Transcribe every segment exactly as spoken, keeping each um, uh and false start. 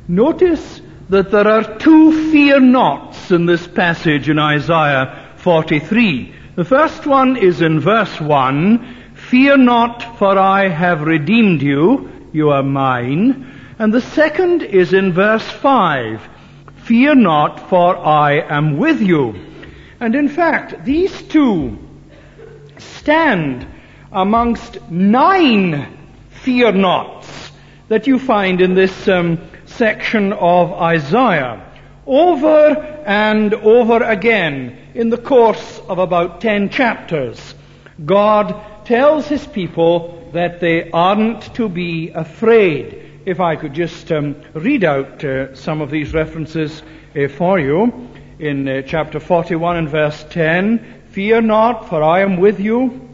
Notice that there are two fear nots in this passage in Isaiah forty-three. The first one is in verse one, "Fear not, for I have redeemed you, you are mine." And the second is in verse five, "Fear not, for I am with you." And in fact, these two stand amongst nine fear nots that you find in this um, section of Isaiah, over and over again in the course of about ten chapters. God tells his people that they aren't to be afraid. If I could just um, read out uh, some of these references uh, for you. In uh, chapter forty-one and verse ten, "Fear not, for I am with you.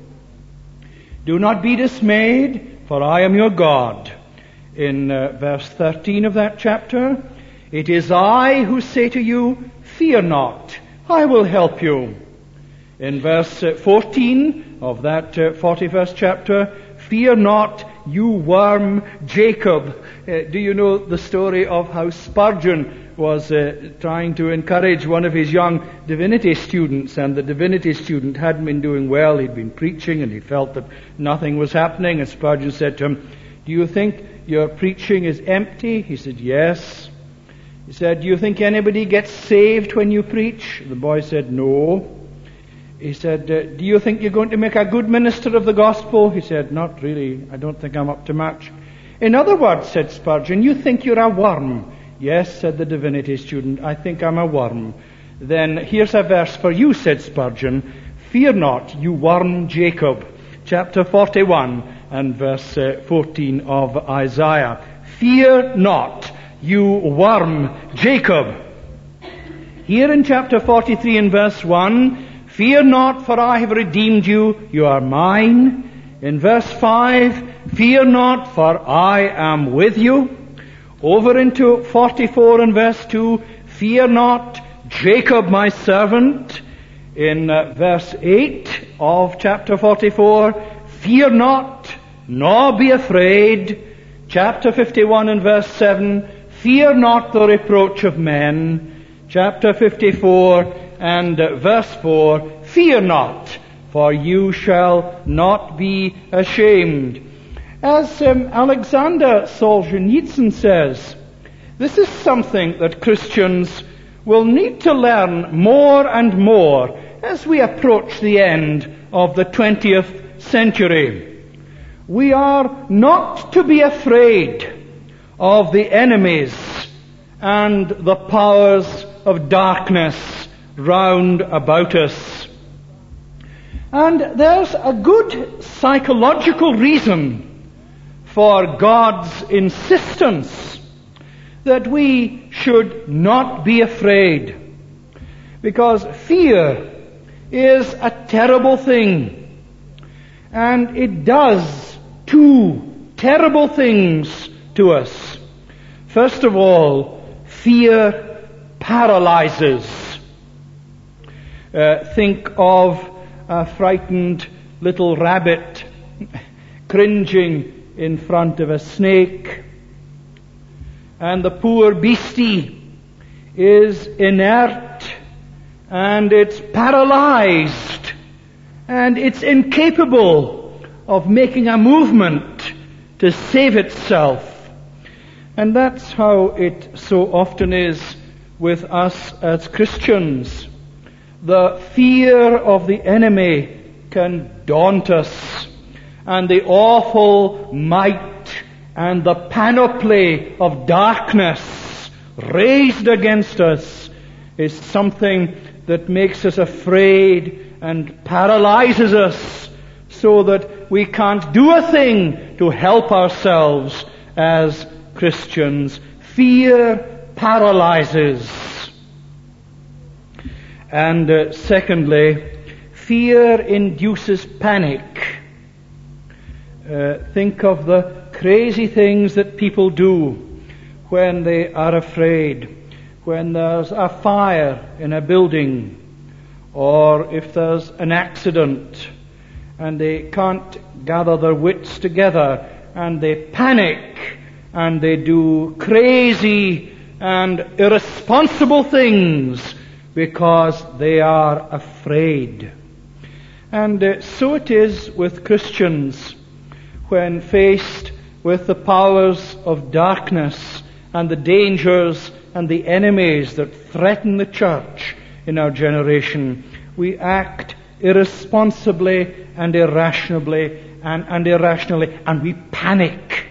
Do not be dismayed, for I am your God." In uh, verse thirteen of that chapter, "It is I who say to you, fear not, I will help you." In verse uh, fourteen of that uh, forty-first chapter, "Fear not, you worm Jacob." Uh, do you know the story of how Spurgeon was uh, trying to encourage one of his young divinity students, and the divinity student hadn't been doing well. He'd been preaching and he felt that nothing was happening, and Spurgeon said to him, "Do you think your preaching is empty?" He said, "Yes." He said, "Do you think anybody gets saved when you preach?" The boy said, "No." He said, uh, "Do you think you're going to make a good minister of the gospel?" He said, "Not really. I don't think I'm up to much." "In other words," said Spurgeon, "you think you're a worm." "Yes," said the divinity student, "I think I'm a worm." "Then here's a verse for you," said Spurgeon. "Fear not, you worm Jacob." Chapter forty-one and verse uh, fourteen of Isaiah. "Fear not, you worm Jacob." Here in chapter forty-three and verse one, "Fear not, for I have redeemed you, you are mine." In verse five, "Fear not, for I am with you." Over into forty-four and verse two, "Fear not, Jacob my servant." In uh, verse eight of chapter forty-four, "Fear not, nor be afraid." Chapter fifty-one and verse seven, "Fear not the reproach of men." Chapter fifty-four and uh, verse four, "Fear not, for you shall not be ashamed." As um, Alexander Solzhenitsyn says, this is something that Christians will need to learn more and more as we approach the end of the twentieth century. We are not to be afraid of the enemies and the powers of darkness round about us. And there's a good psychological reason for God's insistence that we should not be afraid. Because fear is a terrible thing. And it does two terrible things to us. First of all, fear paralyzes. Uh, think of a frightened little rabbit cringing in front of a snake. And the poor beastie is inert, and it's paralyzed, and it's incapable of making a movement to save itself. And that's how it so often is with us as Christians. The fear of the enemy can daunt us, and the awful might and the panoply of darkness raised against us is something that makes us afraid and paralyzes us so that we can't do a thing to help ourselves as Christians. Fear paralyzes. And uh, secondly, fear induces panic. Uh, think of the crazy things that people do when they are afraid. When there's a fire in a building, or if there's an accident and they can't gather their wits together and they panic and they do crazy and irresponsible things because they are afraid. And uh, so it is with Christians when faced with the powers of darkness and the dangers and the enemies that threaten the church in our generation. We act irresponsibly and irrationally and, and irrationally, and we panic.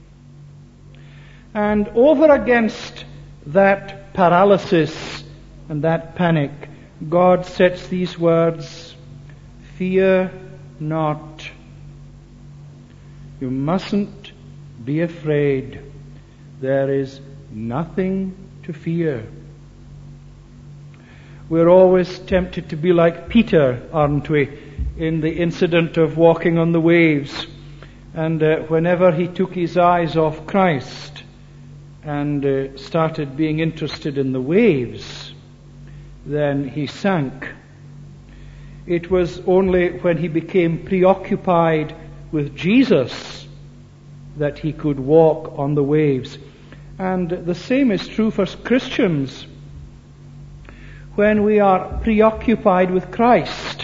And over against that paralysis and that panic, God sets these words, fear not. You mustn't be afraid. There is nothing to fear. We're always tempted to be like Peter, aren't we, in the incident of walking on the waves. And uh, whenever he took his eyes off Christ and uh, started being interested in the waves, then he sank. It was only when he became preoccupied with Jesus that he could walk on the waves. And the same is true for Christians. When we are preoccupied with Christ,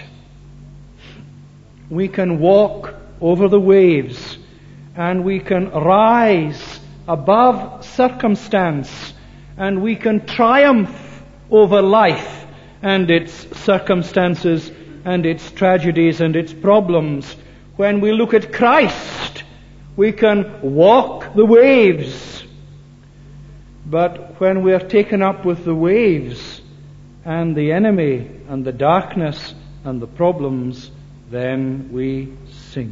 we can walk over the waves and we can rise above circumstance and we can triumph over life and its circumstances and its tragedies and its problems. When we look at Christ, we can walk the waves. But when we are taken up with the waves and the enemy and the darkness and the problems, then we sink.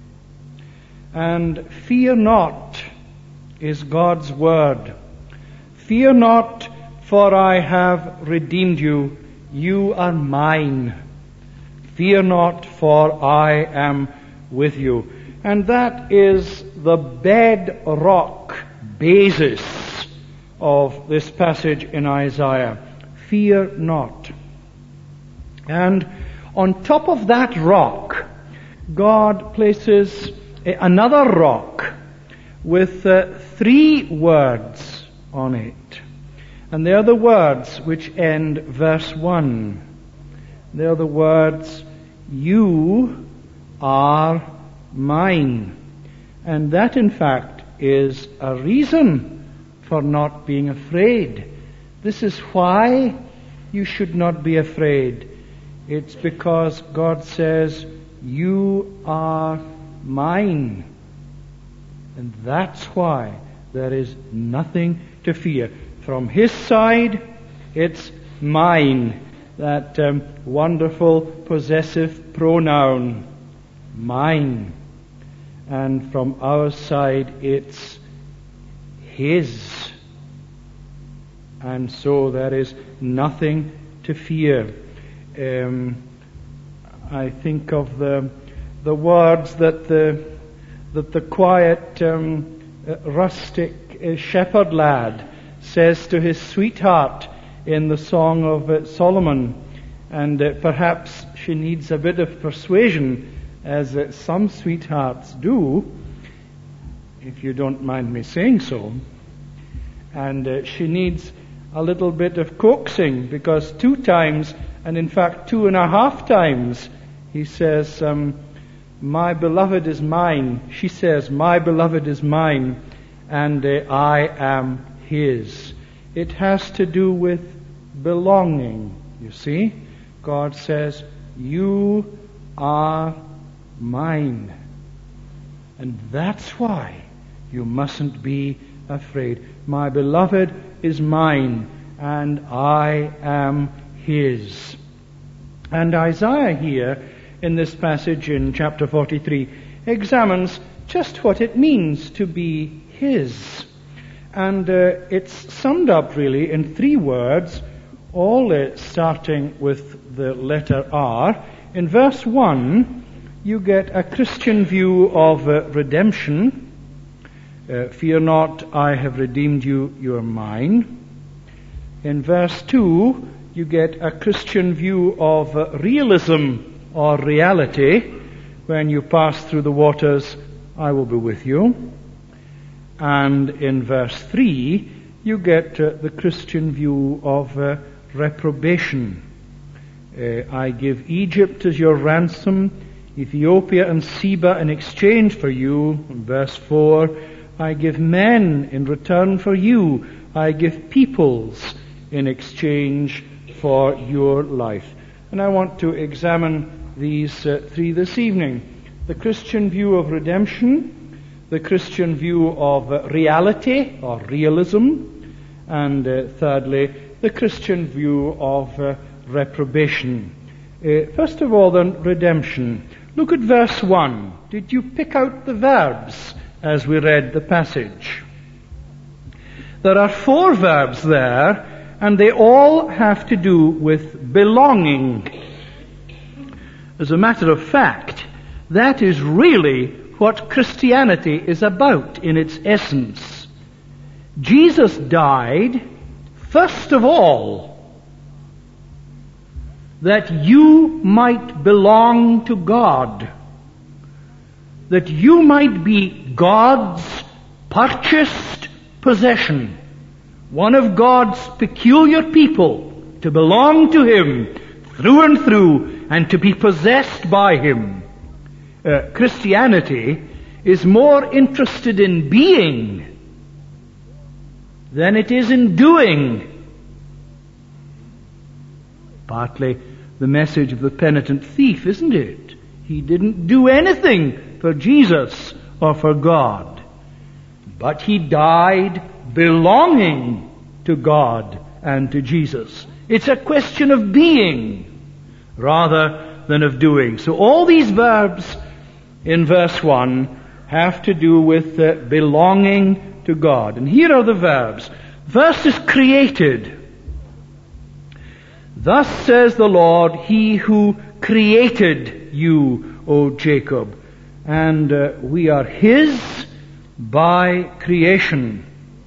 And fear not is God's word. Fear not, for I have redeemed you. You are mine. Fear not, for I am with you. And that is the bedrock basis of this passage in Isaiah. Fear not. And on top of that rock, God places another rock with uh, three words on it. And they are the words which end verse one. They are the words, you are mine. And that, in fact, is a reason for not being afraid. This is why you should not be afraid. It's because God says, you are mine. And that's why there is nothing to fear. From His side, it's mine. That um, wonderful possessive pronoun, mine. And from our side, it's His. And so there is nothing to fear. Um, I think of the the words that the that the quiet um, uh, rustic uh, shepherd lad says to his sweetheart in the Song of uh, Solomon, and uh, perhaps she needs a bit of persuasion, as uh, some sweethearts do, if you don't mind me saying so. And uh, she needs a little bit of coaxing, because two times, and in fact two and a half times, he says, um, my beloved is mine. She says, my beloved is mine, and uh, I am his. It has to do with belonging, you see. God says, you are mine. And that's why you mustn't be afraid. My beloved is mine, and I am his. And Isaiah here, in this passage in chapter forty-three, examines just what it means to be his. And uh, it's summed up really in three words, all uh, starting with the letter R. In verse one, you get a Christian view of uh, redemption. Uh, Fear not, I have redeemed you, you are mine. In verse two, you get a Christian view of uh, realism or reality. When you pass through the waters, I will be with you. And in verse three, you get uh, the Christian view of uh, reprobation. Uh, I give Egypt as your ransom, Ethiopia and Seba in exchange for you. In verse four, I give men in return for you. I give peoples in exchange for your life. And I want to examine these uh, three this evening. The Christian view of redemption, the Christian view of uh, reality or realism, and uh, thirdly, the Christian view of uh, reprobation. Uh, first of all, then, redemption. Look at verse one. Did you pick out the verbs as we read the passage? There are four verbs there, and they all have to do with belonging. As a matter of fact, that is really what Christianity is about in its essence. Jesus died, first of all, that you might belong to God, that you might be God's purchased possession, one of God's peculiar people, to belong to Him through and through, and to be possessed by Him. Uh, Christianity is more interested in being than it is in doing. Partly the message of the penitent thief, isn't it? He didn't do anything for Jesus or for God, but he died belonging to God and to Jesus. It's a question of being rather than of doing. So all these verbs in verse one have to do with uh, belonging to God. And here are the verbs. First is created. Thus says the Lord, He who created you, O Jacob. And uh, we are His by creation.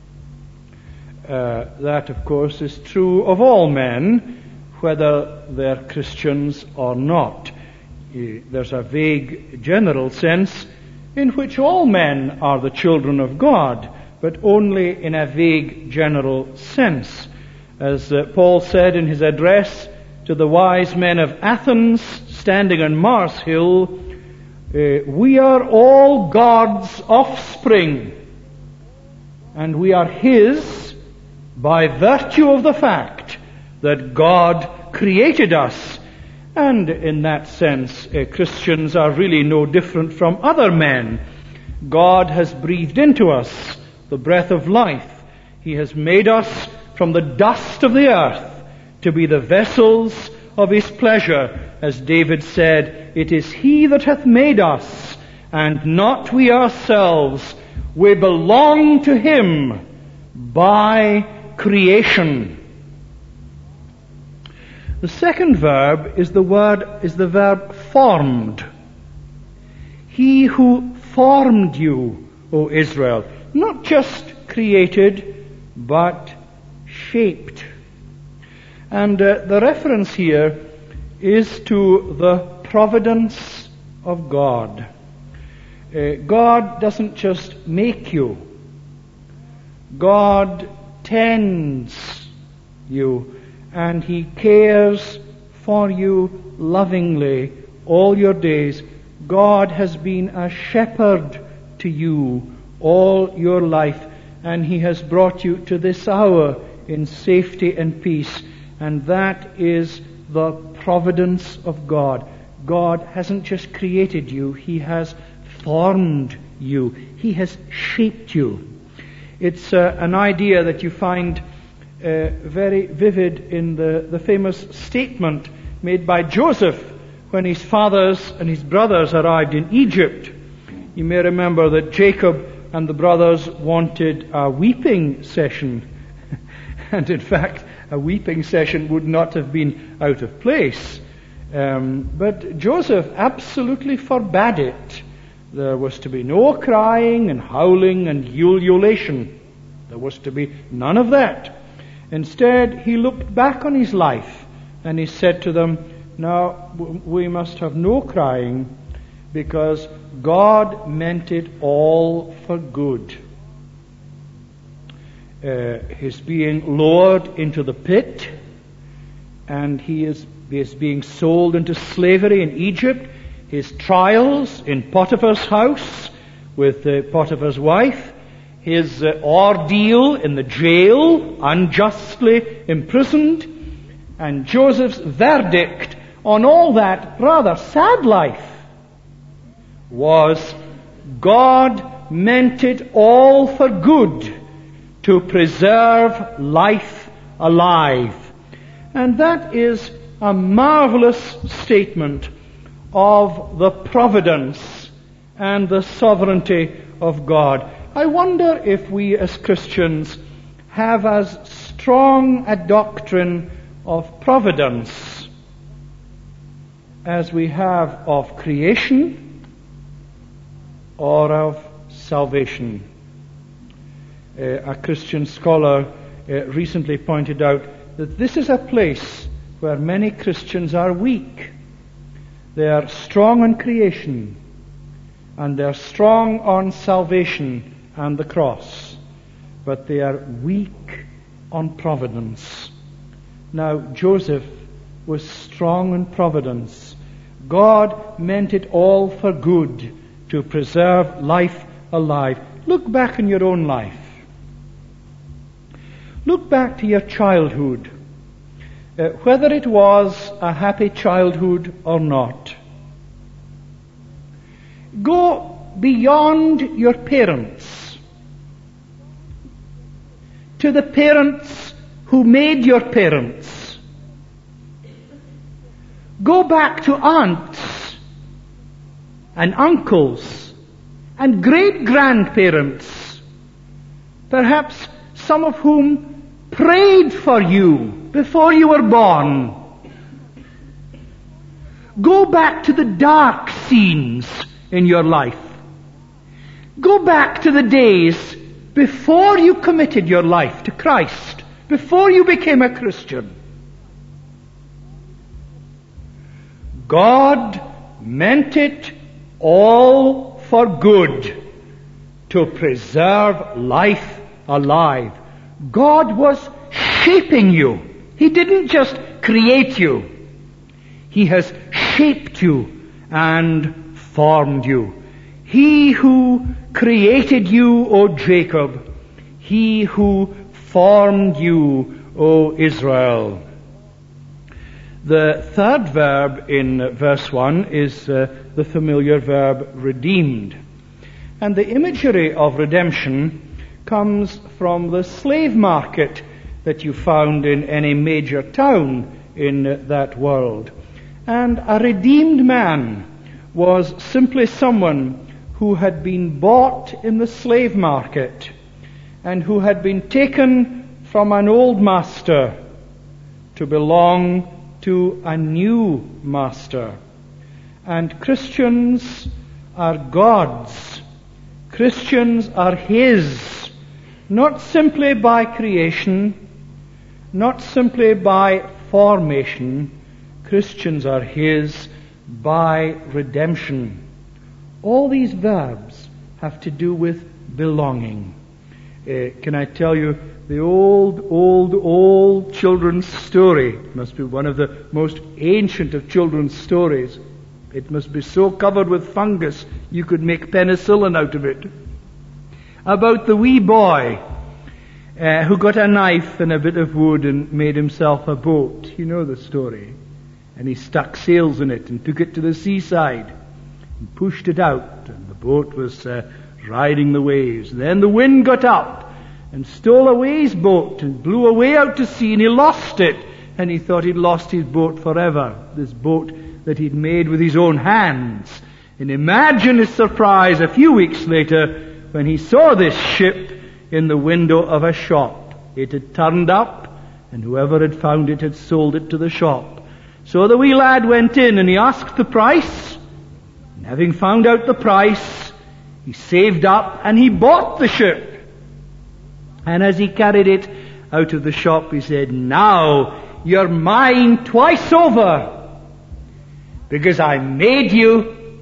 Uh, that, of course, is true of all men, whether they're Christians or not. Uh, there's a vague general sense in which all men are the children of God, but only in a vague general sense. As uh, Paul said in his address to the wise men of Athens, standing on Mars Hill, uh, we are all God's offspring, and we are His by virtue of the fact that God created us. And in that sense, uh, Christians are really no different from other men. God has breathed into us the breath of life. He has made us from the dust of the earth to be the vessels of His pleasure. As David said, it is He that hath made us, and not we ourselves. We belong to Him by creation. The second verb is the word is the verb formed. He who formed you, O Israel, not just created, but shaped. And uh, the reference here is to the providence of God. Uh, God doesn't just make you. God tends you, and He cares for you lovingly all your days. God has been a shepherd to you all your life, and He has brought you to this hour in safety and peace. And that is the providence of God. God hasn't just created you, He has formed you. He has shaped you. It's uh, an idea that you find uh, very vivid in the, the famous statement made by Joseph when his fathers and his brothers arrived in Egypt. You may remember that Jacob and the brothers wanted a weeping session. And in fact, a weeping session would not have been out of place. Um, but Joseph absolutely forbade it. There was to be no crying and howling and ululation. There was to be none of that. Instead, he looked back on his life and he said to them, now we must have no crying, because God meant it all for good. uh, his being lowered into the pit, and he is, he is being sold into slavery in Egypt, his trials in Potiphar's house with uh, Potiphar's wife, his uh, ordeal in the jail, unjustly imprisoned, and Joseph's verdict on all that rather sad life was, God meant it all for good to preserve life alive. And that is a marvelous statement of the providence and the sovereignty of God. I wonder if we as Christians have as strong a doctrine of providence as we have of creation or of salvation. Uh, a Christian scholar uh, recently pointed out that this is a place where many Christians are weak. They are strong on creation, and they are strong on salvation and the cross, but they are weak on providence. Now, Joseph was strong in providence. God meant it all for good to preserve life alive. Look back in your own life. Look back to your childhood, uh, whether it was a happy childhood or not. Go beyond your parents, to the parents who made your parents. Go back to aunts and uncles and great-grandparents, perhaps some of whom prayed for you before you were born. Go back to the dark scenes in your life. Go back to the days before you committed your life to Christ, before you became a Christian. God meant it all for good to preserve life alive. God was shaping you. He didn't just create you. He has shaped you and formed you. He who created you, O Jacob, he who formed you, O Israel. The third verb in verse one is uh, the familiar verb redeemed. And the imagery of redemption comes from the slave market that you found in any major town in that world. And a redeemed man was simply someone who had been bought in the slave market and who had been taken from an old master to belong to a new master. And Christians are God's. Christians are His, not simply by creation, not simply by formation. Christians are His by redemption. All these verbs have to do with belonging. Uh, can I tell you the old, old, old children's story? It must be one of the most ancient of children's stories. It must be so covered with fungus you could make penicillin out of it. About the wee boy uh, who got a knife and a bit of wood and made himself a boat. You know the story. And he stuck sails in it and took it to the seaside and pushed it out, and the boat was uh, riding the waves. And then the wind got up and stole away his boat and blew away out to sea, and he lost it. And he thought he'd lost his boat forever, this boat that he'd made with his own hands. And imagine his surprise a few weeks later when he saw this ship in the window of a shop. It had turned up, and whoever had found it had sold it to the shop. So the wee lad went in and he asked the price. And having found out the price, he saved up and he bought the ship. And as he carried it out of the shop, he said, "Now you're mine twice over, because I made you,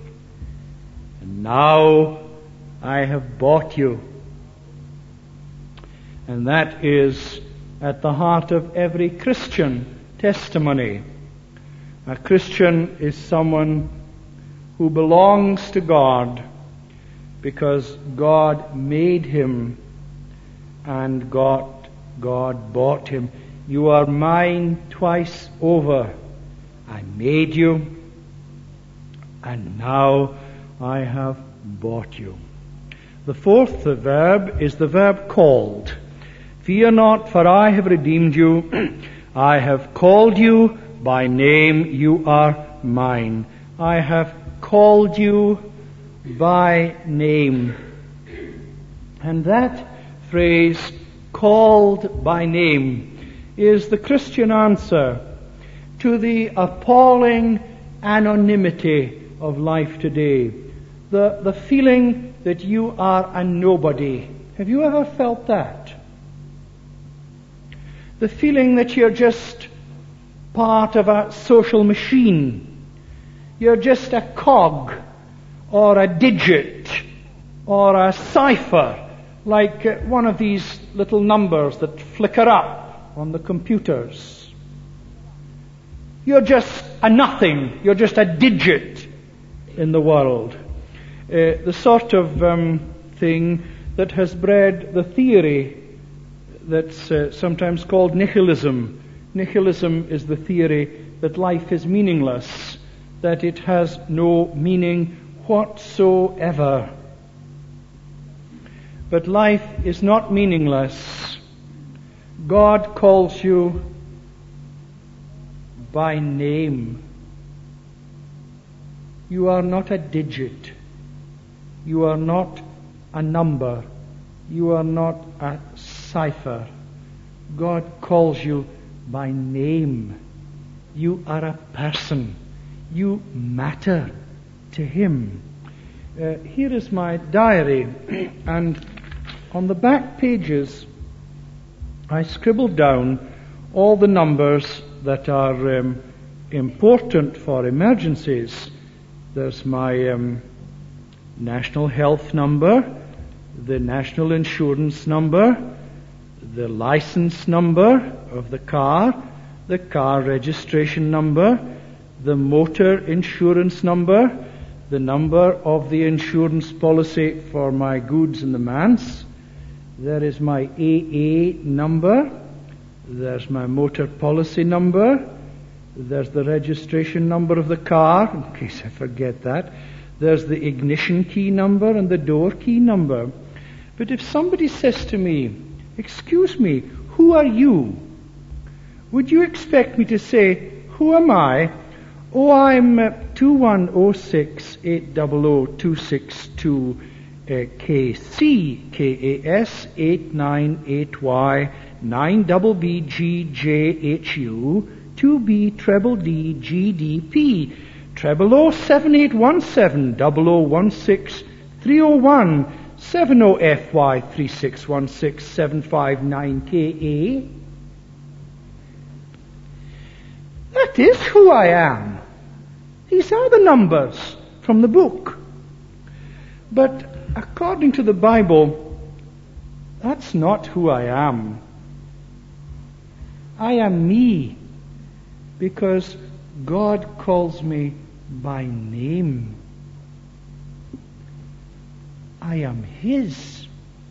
and now I have bought you." And that is at the heart of every Christian testimony. A Christian is someone who belongs to God because God made him and God, God bought him. You are mine twice over. I made you, and now I have bought you. The fourth verb is the verb called. Fear not, for I have redeemed you. I have called you by name. You are mine. I have called you by name. And that phrase, called by name, is the Christian answer to the appalling anonymity of life today. The, the feeling that you are a nobody. Have you ever felt that? The feeling that you're just part of a social machine. You're just a cog or a digit or a cipher, like uh, one of these little numbers that flicker up on the computers. You're just a nothing. You're just a digit in the world. Uh, the sort of um, thing that has bred the theory that's uh, sometimes called nihilism. Nihilism is the theory that life is meaningless, that it has no meaning whatsoever. But life is not meaningless. God calls you by name. You are not a digit. You are not a number. You are not a cipher. God calls you by name. You are a person. You matter to Him. Uh, here is my diary, and on the back pages I scribbled down all the numbers that are um, important for emergencies. There's my um, national health number, the national insurance number, the license number of the car, the car registration number, the motor insurance number, the number of the insurance policy for my goods in the manse. There is my A A number. There's my motor policy number. There's the registration number of the car, in case I forget that. There's the ignition key number and the door key number. But if somebody says to me, "Excuse me, who are you?" would you expect me to say, "Who am I?" "Oh, I'm uh, two one oh six eight zero zero two six two uh, K C K A S eight nine eight Y nine B B G J H U two B treble D G D P treble O seven eight one seven double O one six three O one seven O F Y three six one six seven five nine K A. That is who I am. These are the numbers from the book. But according to the Bible, that's not who I am. I am me because God calls me by name. I am His.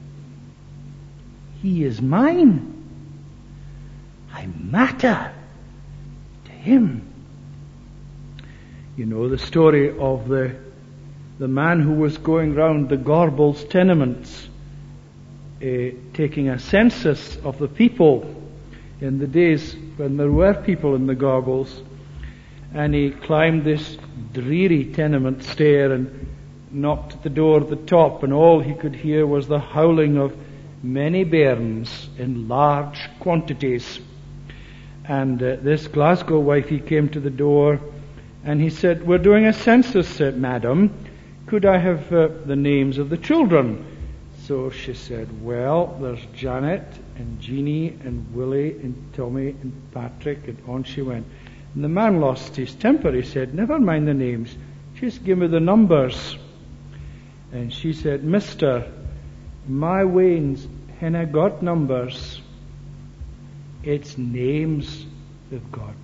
He is mine. I matter to Him. You know the story of the the man who was going round the Gorbals tenements, uh, taking a census of the people in the days when there were people in the Gorbals, and he climbed this dreary tenement stair and knocked at the door at the top, and all he could hear was the howling of many bairns in large quantities. And uh, this Glasgow wifey came to the door, and he said, "We're doing a census, uh, madam. Could I have uh, the names of the children?" So she said, "Well, there's Janet and Jeannie and Willie and Tommy and Patrick," and on she went. And the man lost his temper. He said, "Never mind the names, just give me the numbers." And she said, "Mister, my wains Kenna got numbers. It's names they've got.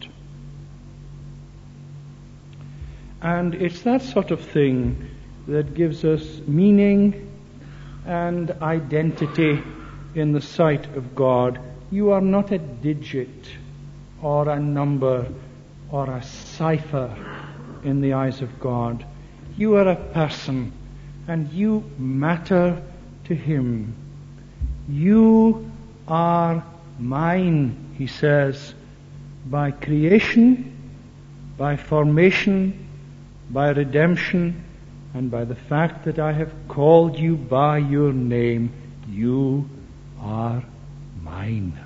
And it's that sort of thing that gives us meaning and identity in the sight of God. You are not a digit or a number or a cipher in the eyes of God. You are a person, and you matter to Him. You are mine, He says, by creation, by formation, by redemption, and by the fact that I have called you by your name. You are mine.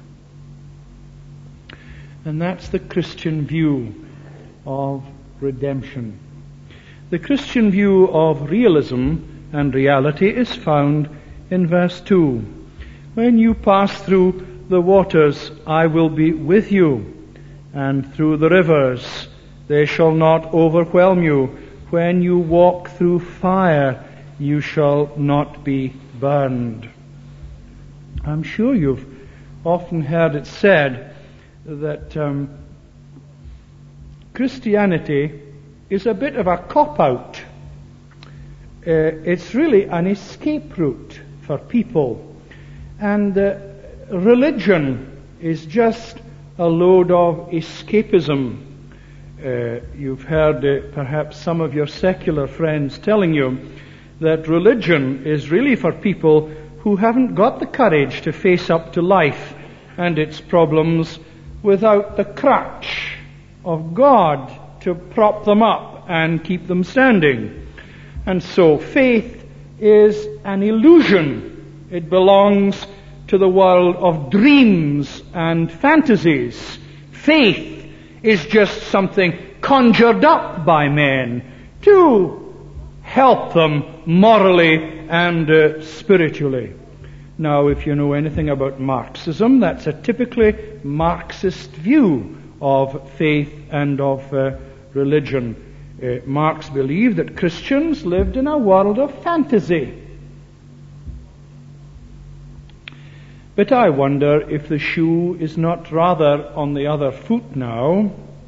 And that's the Christian view of redemption. The Christian view of realism and reality is found in verse two. When you pass through the waters, I will be with you, and through the rivers, they shall not overwhelm you. When you walk through fire, you shall not be burned. I'm sure you've often heard it said that um, Christianity is a bit of a cop-out. Uh, it's really an escape route for people. And uh, religion is just a load of escapism. Uh, you've heard uh, perhaps some of your secular friends telling you that religion is really for people who haven't got the courage to face up to life and its problems without the crutch of God to prop them up and keep them standing. And so faith is an illusion. It belongs to the world of dreams and fantasies. Faith is just something conjured up by men to help them morally and uh, spiritually. Now, if you know anything about Marxism, that's a typically Marxist view of faith and of uh, religion. Uh, Marx believed that Christians lived in a world of fantasy. But I wonder if the shoe is not rather on the other foot now.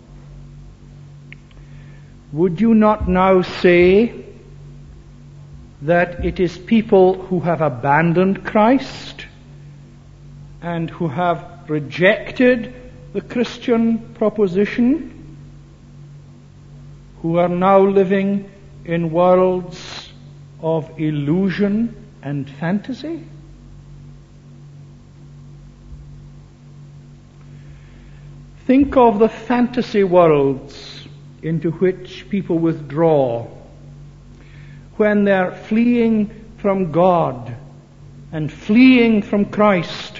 Would you not now say that it is people who have abandoned Christ and who have rejected the Christian proposition, who are now living in worlds of illusion and fantasy? Think of the fantasy worlds into which people withdraw when they're fleeing from God and fleeing from Christ.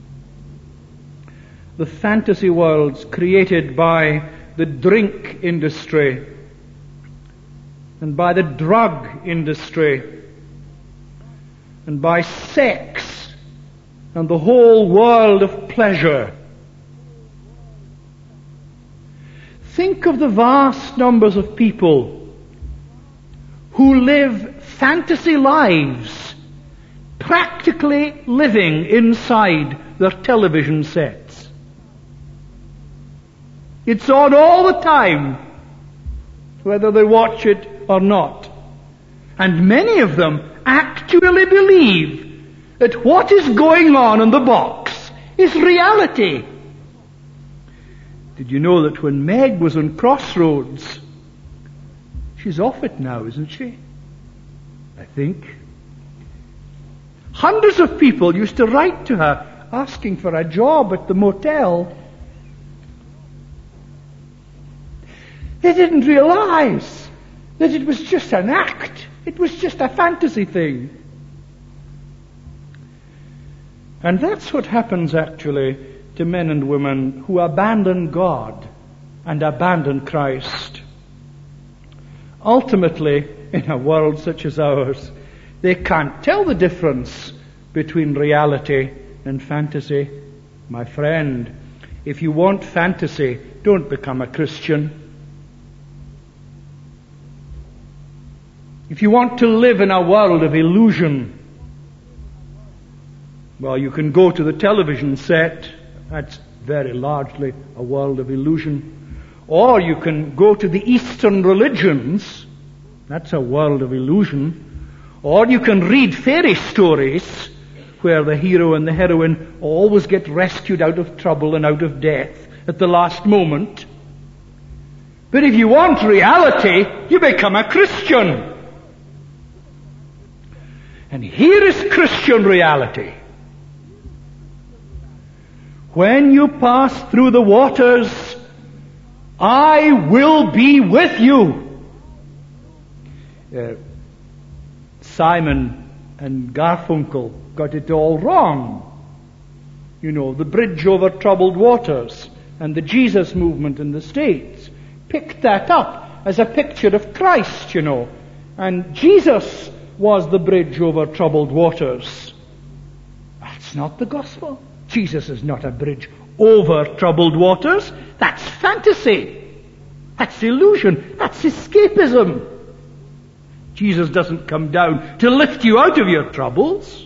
The fantasy worlds created by the drink industry and by the drug industry and by sex and the whole world of pleasure. Think of the vast numbers of people who live fantasy lives, practically living inside their television sets. It's on all the time, whether they watch it or not. And many of them actually believe that what is going on in the box is reality. Did you know that when Meg was on Crossroads, she's off it now, isn't she? I think. Hundreds of people used to write to her asking for a job at the motel. They didn't realize that it was just an act. It was just a fantasy thing. And that's what happens actually to men and women who abandon God and abandon Christ. Ultimately, in a world such as ours, they can't tell the difference between reality and fantasy. My friend, if you want fantasy, don't become a Christian. If you want to live in a world of illusion, Well, you can go to the television set. That's very largely a world of illusion. Or you can go to the Eastern religions. That's a world of illusion. Or you can read fairy stories where the hero and the heroine always get rescued out of trouble and out of death at the last moment. But if you want reality, you become a Christian. And here is Christian reality. When you pass through the waters, I will be with you. Uh, Simon and Garfunkel got it all wrong. You know, the bridge over troubled waters and the Jesus movement in the States picked that up as a picture of Christ, you know. And Jesus was the bridge over troubled waters. That's not the gospel. Jesus is not a bridge over troubled waters. That's fantasy. That's illusion. That's escapism. Jesus doesn't come down to lift you out of your troubles.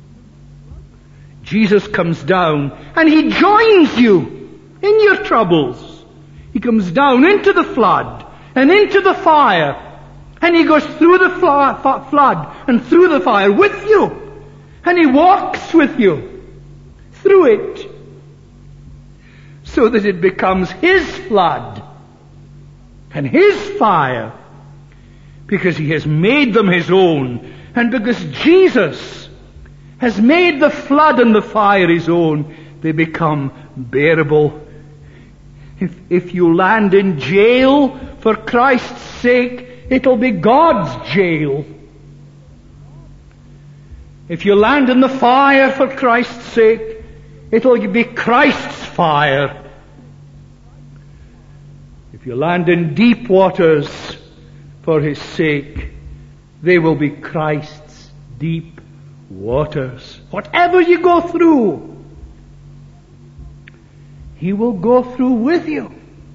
Jesus comes down and He joins you in your troubles. He comes down into the flood and into the fire, and He goes through the fl- flood and through the fire with you, and He walks with you through it, so that it becomes His flood and His fire, because He has made them His own, and because Jesus has made the flood and the fire His own, they become bearable. If, if you land in jail for Christ's sake, it'll be God's jail. If you land in the fire for Christ's sake, it'll be Christ's fire. If you land in deep waters for His sake, they will be Christ's deep waters. Whatever you go through, He will go through with you.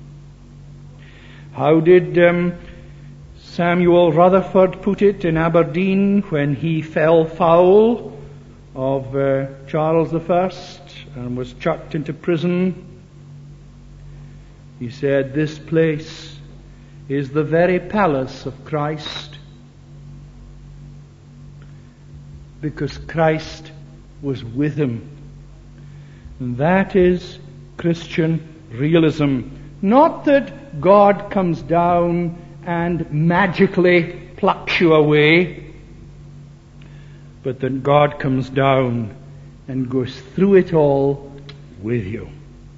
How did um, Samuel Rutherford put it in Aberdeen when he fell foul of uh, Charles the First and was chucked into prison? He said, "This place is the very palace of Christ, because Christ was with him." And that is Christian realism. Not that God comes down and magically plucks you away, but that God comes down and goes through it all with you.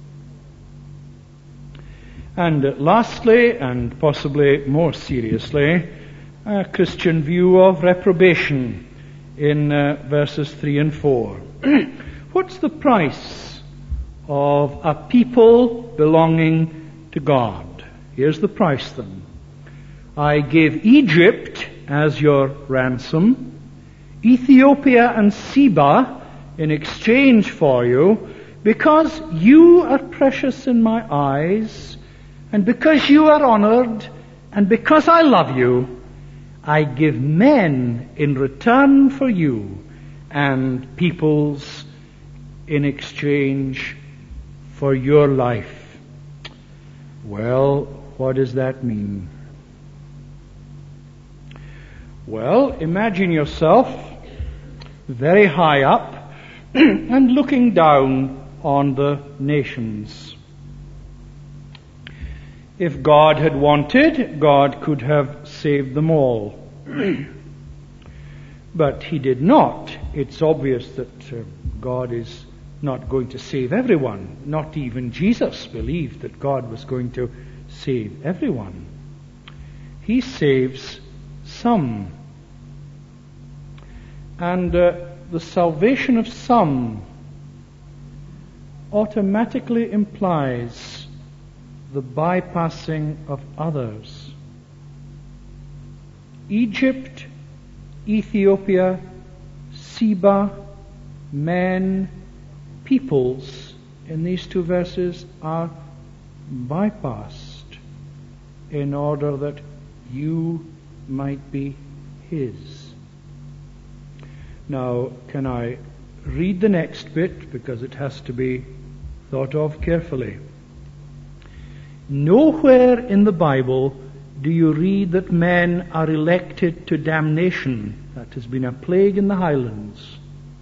And uh, lastly, and possibly more seriously, a Christian view of reprobation in uh, verses three and four. What's the price of a people belonging to God? Here's the price then. I gave Egypt as your ransom, Ethiopia and Seba in exchange for you, because you are precious in my eyes, and because you are honored, and because I love you, I give men in return for you, and peoples in exchange for your life. Well, what does that mean? Well, imagine yourself very high up and looking down on the nations. If God had wanted, God could have saved them all. But He did not. It's obvious that uh, God is not going to save everyone. Not even Jesus believed that God was going to save everyone. He saves some. And uh, the salvation of some automatically implies the bypassing of others. Egypt, Ethiopia, Seba, men, peoples in these two verses are bypassed in order that you might be His. Now, can I read the next bit because it has to be thought of carefully. Nowhere in the Bible do you read that men are elected to damnation. That has been a plague in the Highlands.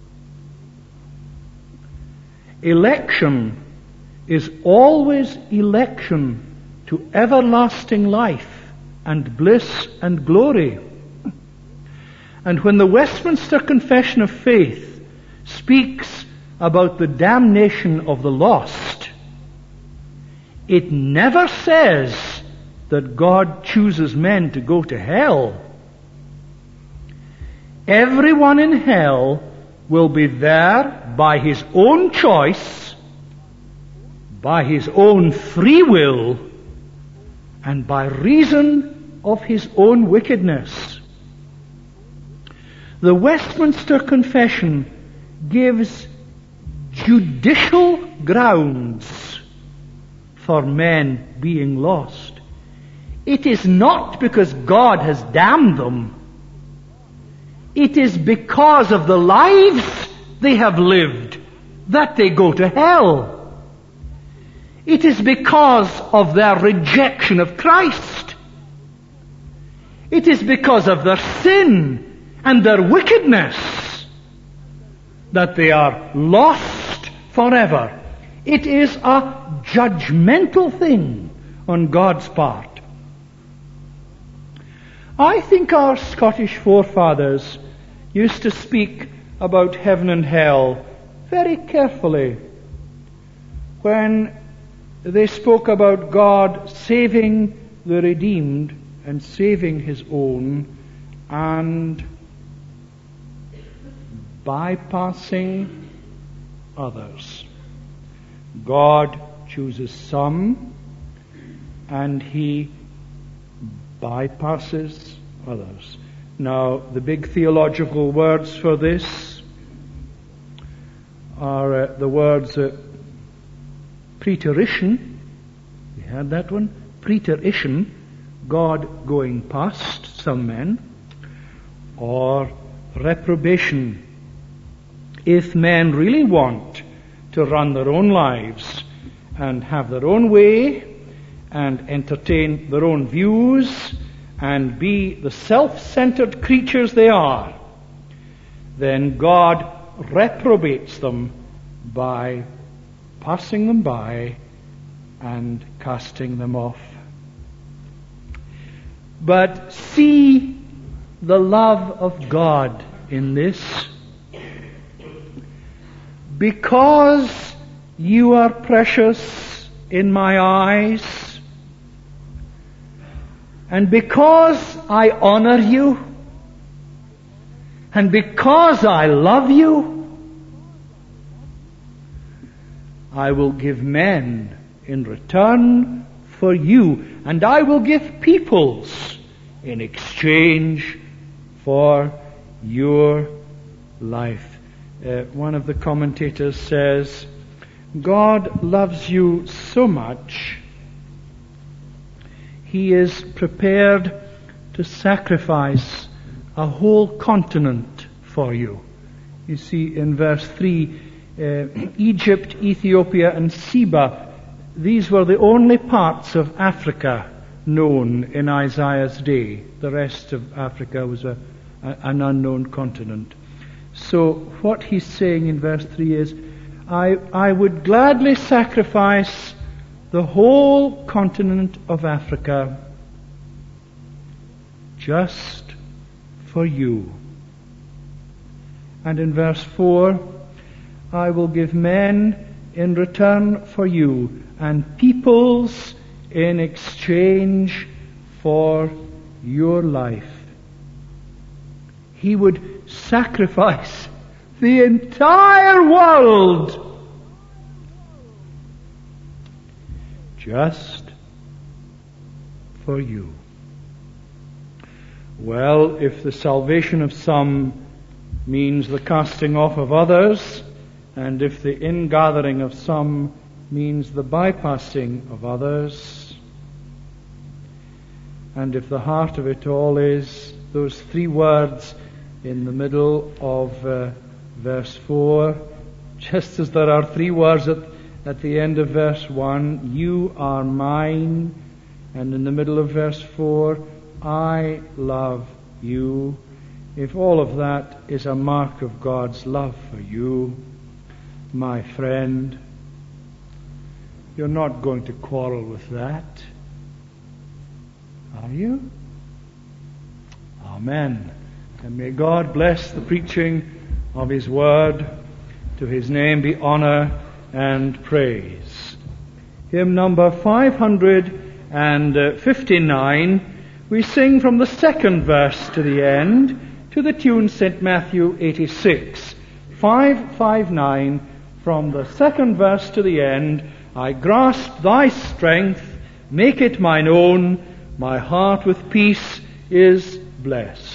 Election is always election to everlasting life and bliss and glory. And when the Westminster Confession of Faith speaks about the damnation of the lost, it never says that God chooses men to go to hell. Everyone in hell will be there by his own choice, by his own free will, and by reason of his own wickedness. The Westminster Confession gives judicial grounds for men being lost. It is not because God has damned them. It is because of the lives they have lived that they go to hell. It is because of their rejection of Christ. It is because of their sin and their wickedness that they are lost forever. It is a judgmental thing on God's part. I think our Scottish forefathers used to speak about heaven and hell very carefully when they spoke about God saving the redeemed and saving his own and bypassing others. God chooses some and he bypasses others. Now, the big theological words for this are uh, the words uh, preterition. We had that one. Preterition, God going past some men, or reprobation. If men really want to run their own lives and have their own way and entertain their own views and be the self-centered creatures they are, then God reprobates them by passing them by and casting them off. But see the love of God in this. Because you are precious in my eyes, and because I honor you, and because I love you, I will give men in return for you, and I will give peoples in exchange for your life. Uh, one of the commentators says, God loves you so much, he is prepared to sacrifice a whole continent for you. You see in verse three, uh, Egypt, Ethiopia and Seba, these were the only parts of Africa known in Isaiah's day. The rest of Africa was a, a, an unknown continent. So what he's saying in verse three is, I, I would gladly sacrifice the whole continent of Africa just for you. And in verse four, I will give men in return for you and peoples in exchange for your life. He would sacrifice the entire world just for you. Well, if the salvation of some means the casting off of others, and if the ingathering of some means the bypassing of others, and if the heart of it all is those three words in the middle of uh, verse four, just as there are three words at, at the end of verse one, you are mine, and in the middle of verse four, I love you. If all of that is a mark of God's love for you, my friend, you're not going to quarrel with that, are you? Amen. And may God bless the preaching of His Word. To His name be honor and praise. Hymn number five hundred fifty-nine, we sing from the second verse to the end, to the tune Saint Matthew eighty-six. five fifty-nine, from the second verse to the end, I grasp thy strength, make it mine own, my heart with peace is blessed.